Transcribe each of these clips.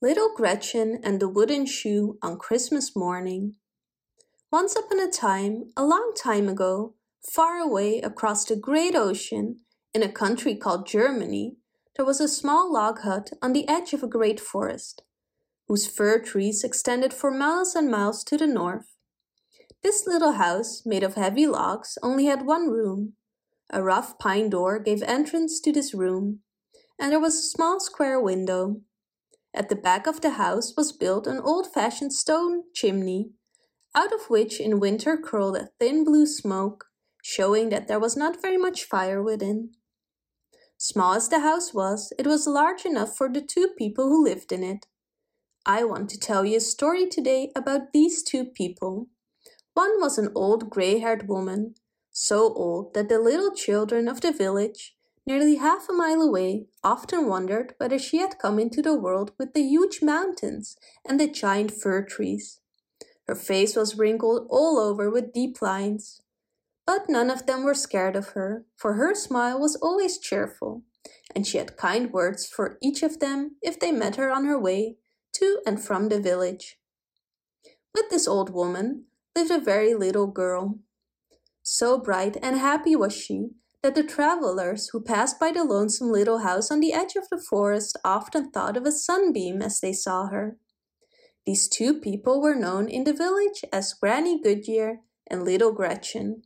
Little Gretchen and the Wooden Shoe on Christmas morning. Once upon a time, a long time ago, far away across the great ocean, in a country called Germany, there was a small log hut on the edge of a great forest, whose fir trees extended for miles and miles to the north. This little house, made of heavy logs, only had one room. A rough pine door gave entrance to this room, and there was a small square window. At the back of the house was built an old-fashioned stone chimney, out of which in winter curled a thin blue smoke, showing that there was not very much fire within. Small as the house was, it was large enough for the two people who lived in it. I want to tell you a story today about these two people. One was an old gray-haired woman, so old that the little children of the village, nearly half a mile away, often wondered whether she had come into the world with the huge mountains and the giant fir trees. Her face was wrinkled all over with deep lines. But none of them were scared of her, for her smile was always cheerful, and she had kind words for each of them if they met her on her way to and from the village. With this old woman lived a very little girl. So bright and happy was she that the travelers who passed by the lonesome little house on the edge of the forest often thought of a sunbeam as they saw her. These two people were known in the village as Granny Goodyear and Little Gretchen.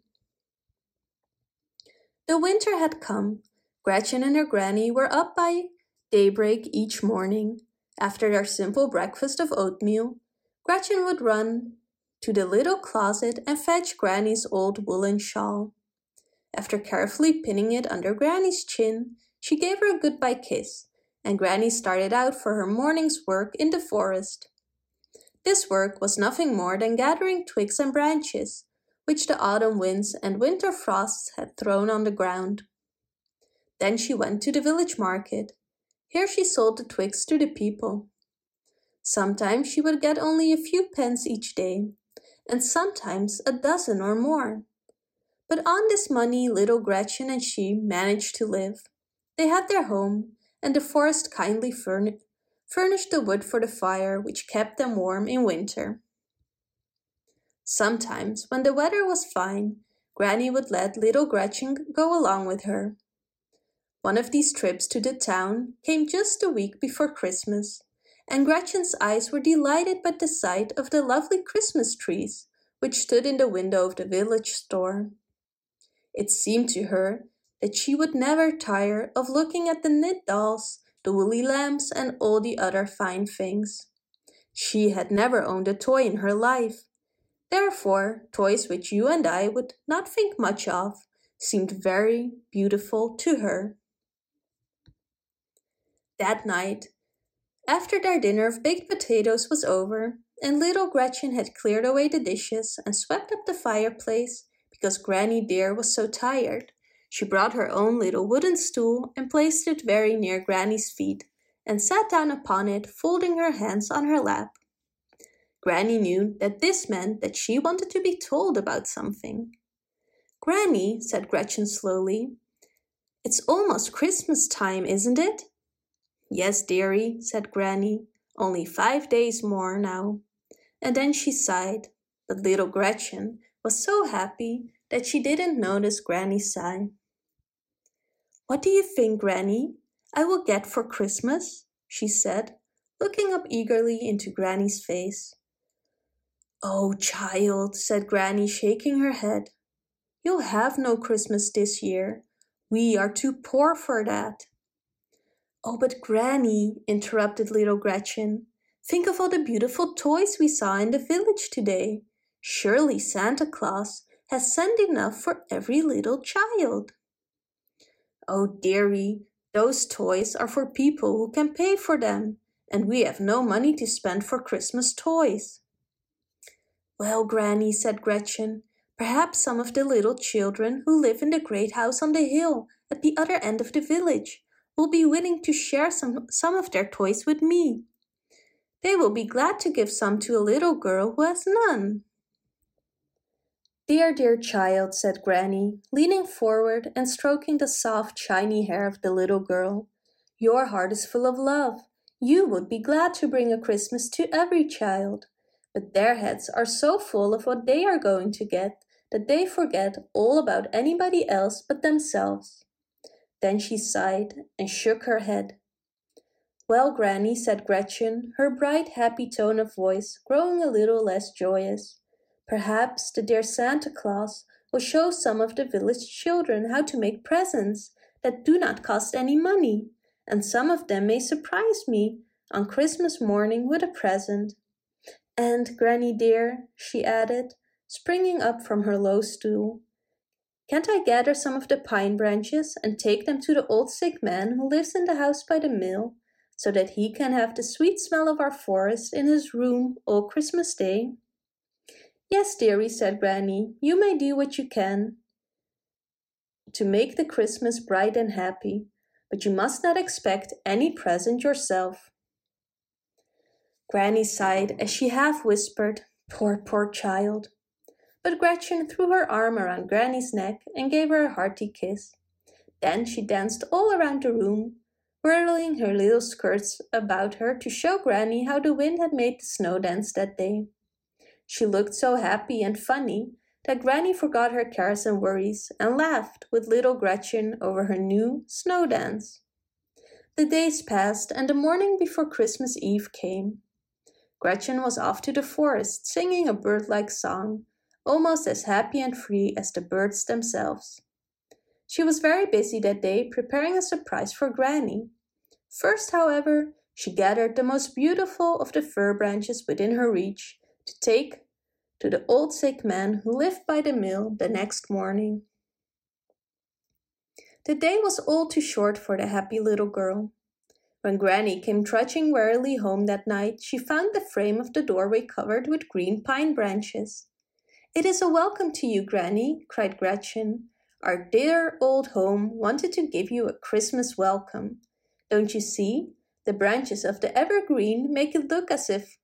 The winter had come. Gretchen and her granny were up by daybreak each morning. After their simple breakfast of oatmeal, Gretchen would run to the little closet and fetch Granny's old woolen shawl. After carefully pinning it under Granny's chin, she gave her a goodbye kiss, and Granny started out for her morning's work in the forest. This work was nothing more than gathering twigs and branches, which the autumn winds and winter frosts had thrown on the ground. Then she went to the village market. Here she sold the twigs to the people. Sometimes she would get only a few pence each day, and sometimes a dozen or more. But on this money little Gretchen and she managed to live. They had their home, and the forest kindly furnished the wood for the fire which kept them warm in winter. Sometimes, when the weather was fine, Granny would let little Gretchen go along with her. One of these trips to the town came just a week before Christmas, and Gretchen's eyes were delighted by the sight of the lovely Christmas trees which stood in the window of the village store. It seemed to her that she would never tire of looking at the knit dolls, the woolly lambs, and all the other fine things. She had never owned a toy in her life. Therefore, toys which you and I would not think much of seemed very beautiful to her. That night, after their dinner of baked potatoes was over, and little Gretchen had cleared away the dishes and swept up the fireplace, because Granny dear was so tired, she brought her own little wooden stool and placed it very near Granny's feet, and sat down upon it, folding her hands on her lap. Granny knew that this meant that she wanted to be told about something. "Granny," said Gretchen slowly, "it's almost Christmas time, isn't it?" "Yes, dearie," said Granny, "only 5 days more now." And then she sighed, but little Gretchen was so happy that she didn't notice Granny's sigh. "What do you think, Granny, I will get for Christmas?" she said, looking up eagerly into Granny's face. "Oh, child," said Granny, shaking her head, "you'll have no Christmas this year. We are too poor for that." "Oh, but Granny," interrupted little Gretchen, "think of all the beautiful toys we saw in the village today. Surely Santa Claus has sent enough for every little child." "Oh, dearie, those toys are for people who can pay for them, and we have no money to spend for Christmas toys." "Well, Granny," said Gretchen, "perhaps some of the little children who live in the great house on the hill at the other end of the village will be willing to share some of their toys with me. They will be glad to give some to a little girl who has none." "Dear, dear child," said Granny, leaning forward and stroking the soft, shiny hair of the little girl, "your heart is full of love. You would be glad to bring a Christmas to every child, but their heads are so full of what they are going to get that they forget all about anybody else but themselves." Then she sighed and shook her head. "Well, Granny," said Gretchen, her bright, happy tone of voice growing a little less joyous, "perhaps the dear Santa Claus will show some of the village children how to make presents that do not cost any money, and some of them may surprise me on Christmas morning with a present. And, Granny dear," she added, springing up from her low stool, "can't I gather some of the pine branches and take them to the old sick man who lives in the house by the mill, so that he can have the sweet smell of our forest in his room all Christmas Day?" "Yes, dearie," said Granny, "you may do what you can to make the Christmas bright and happy, but you must not expect any present yourself." Granny sighed as she half whispered, Poor child." But Gretchen threw her arm around Granny's neck and gave her a hearty kiss. Then she danced all around the room, whirling her little skirts about her to show Granny how the wind had made the snow dance that day. She looked so happy and funny that Granny forgot her cares and worries and laughed with little Gretchen over her new snow dance. The days passed and the morning before Christmas Eve came. Gretchen was off to the forest singing a bird-like song, almost as happy and free as the birds themselves. She was very busy that day preparing a surprise for Granny. First, however, she gathered the most beautiful of the fir branches within her reach to take to the old sick man who lived by the mill the next morning. The day was all too short for the happy little girl. When Granny came trudging wearily home that night, she found the frame of the doorway covered with green pine branches. "It is a welcome to you, Granny," cried Gretchen. "Our dear old home wanted to give you a Christmas welcome. Don't you see? The branches of the evergreen make it look as if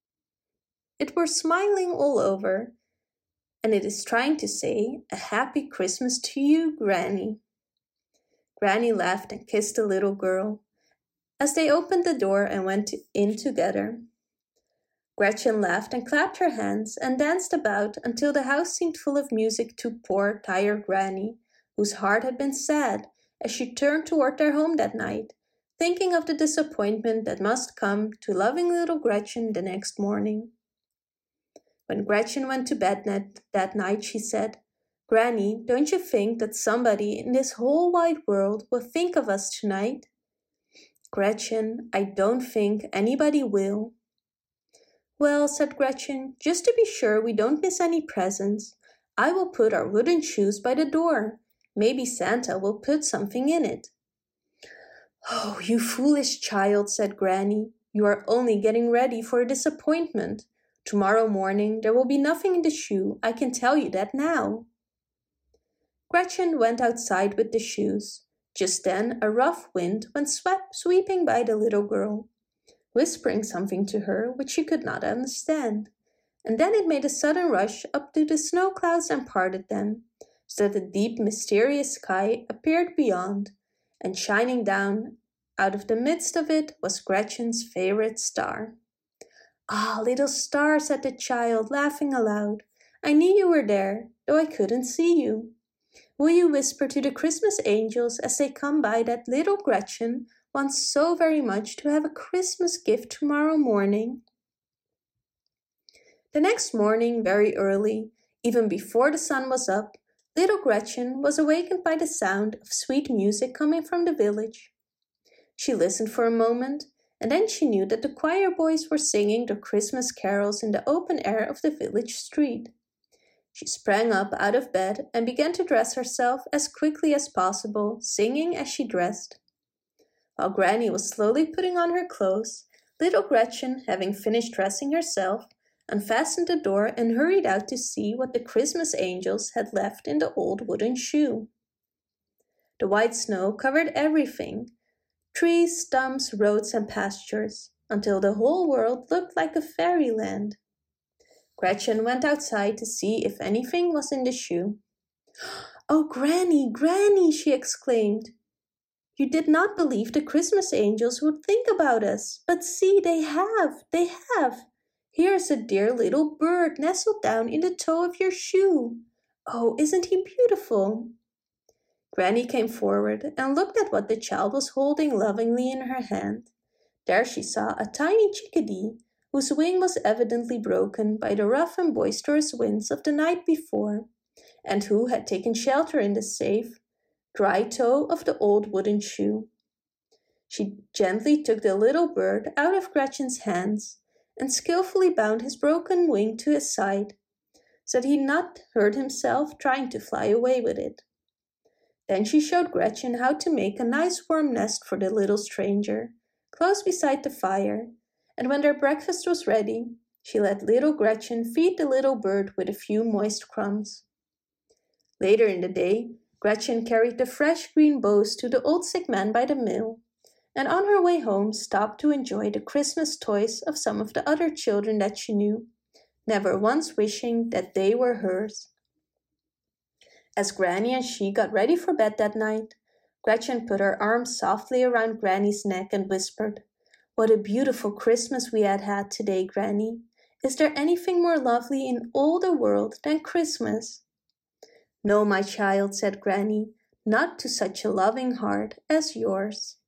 it were smiling all over, and it is trying to say, 'A happy Christmas to you, Granny.'" Granny laughed and kissed the little girl as they opened the door and went in together. Gretchen laughed and clapped her hands and danced about until the house seemed full of music to poor, tired Granny, whose heart had been sad as she turned toward their home that night, thinking of the disappointment that must come to loving little Gretchen the next morning. When Gretchen went to bed that night, she said, "Granny, don't you think that somebody in this whole wide world will think of us tonight?" "Gretchen, I don't think anybody will." "Well," said Gretchen, "just to be sure we don't miss any presents, I will put our wooden shoes by the door. Maybe Santa will put something in it." "Oh, you foolish child," said Granny. "You are only getting ready for a disappointment. Tomorrow morning there will be nothing in the shoe, I can tell you that now." Gretchen went outside with the shoes. Just then a rough wind went sweeping by the little girl, whispering something to her which she could not understand. And then it made a sudden rush up to the snow clouds and parted them, so that a deep mysterious sky appeared beyond, and shining down out of the midst of it was Gretchen's favorite star. "Ah, little star," said the child, laughing aloud, "I knew you were there, though I couldn't see you. Will you whisper to the Christmas angels as they come by that little Gretchen wants so very much to have a Christmas gift tomorrow morning?" The next morning, very early, even before the sun was up, little Gretchen was awakened by the sound of sweet music coming from the village. She listened for a moment, and then she knew that the choir boys were singing their Christmas carols in the open air of the village street. She sprang up out of bed and began to dress herself as quickly as possible, singing as she dressed. While Granny was slowly putting on her clothes, little Gretchen, having finished dressing herself, unfastened the door and hurried out to see what the Christmas angels had left in the old wooden shoe. The white snow covered everything, trees, stumps, roads, and pastures, until the whole world looked like a fairyland. Gretchen went outside to see if anything was in the shoe. "Oh, Granny, Granny!" she exclaimed. You did not believe the Christmas angels would think about us, but see, they have. Here's a dear little bird nestled down in the toe of your shoe. Oh, isn't he beautiful? Granny came forward and looked at what the child was holding lovingly in her hand. There she saw a tiny chickadee, whose wing was evidently broken by the rough and boisterous winds of the night before, and who had taken shelter in the safe, dry toe of the old wooden shoe. She gently took the little bird out of Gretchen's hands and skillfully bound his broken wing to his side, so that he not hurt himself trying to fly away with it. Then she showed Gretchen how to make a nice warm nest for the little stranger, close beside the fire, and when their breakfast was ready, she let little Gretchen feed the little bird with a few moist crumbs. Later in the day, Gretchen carried the fresh green boughs to the old sick man by the mill, and on her way home stopped to enjoy the Christmas toys of some of the other children that she knew, never once wishing that they were hers. As Granny and she got ready for bed that night, Gretchen put her arms softly around Granny's neck and whispered, "What a beautiful Christmas we had today, Granny. Is there anything more lovely in all the world than Christmas?" "No, my child," said Granny, "not to such a loving heart as yours."